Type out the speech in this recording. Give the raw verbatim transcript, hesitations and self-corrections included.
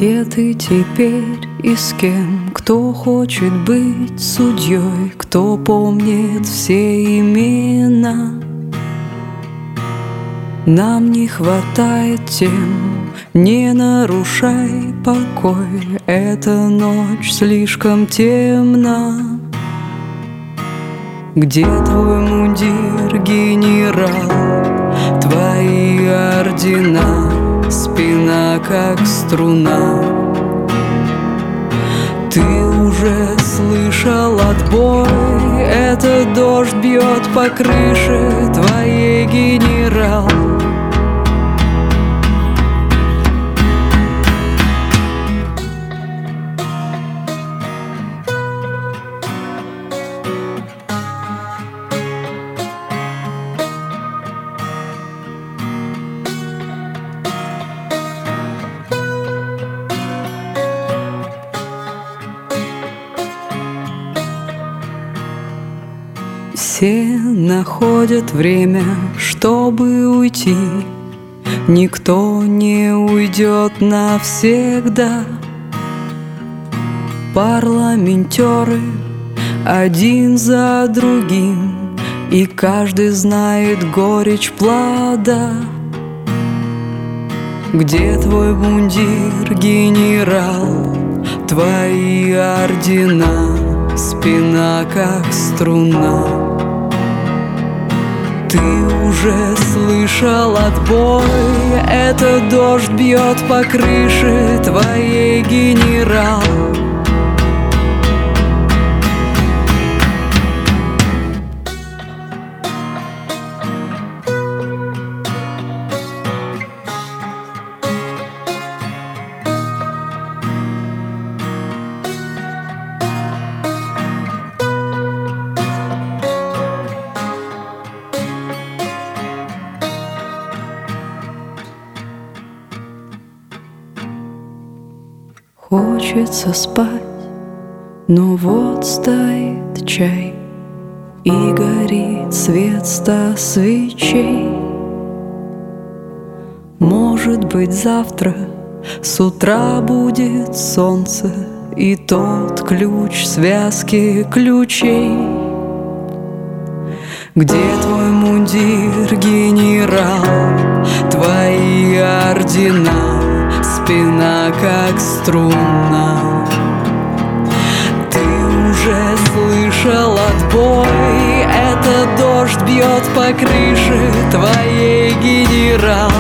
Где ты теперь и с кем? Кто хочет быть судьей? Кто помнит все имена? Нам не хватает тем, не нарушай покой. Эта ночь слишком темна. Где твой мундир, генерал? Твои ордена, спина как струна. Ты уже слышал отбой, этот дождь бьет по крыше твоей, генерал. Все находят время, чтобы уйти. Никто не уйдет навсегда. Парламентеры один за другим, и каждый знает горечь плода. Где твой мундир, генерал? Твои ордена, спина как струна. Ты уже слышал отбой, этот дождь бьет по крыше твоей, генерал. Хочется спать, но вот стоит чай, и горит свет ста свечей. Может быть, завтра с утра будет солнце, и тот ключ связки ключей. Где твой мундир, генерал? Твои ордена, спина как струна. Ты уже слышал отбой, этот дождь бьет по крыше твоей, генерал.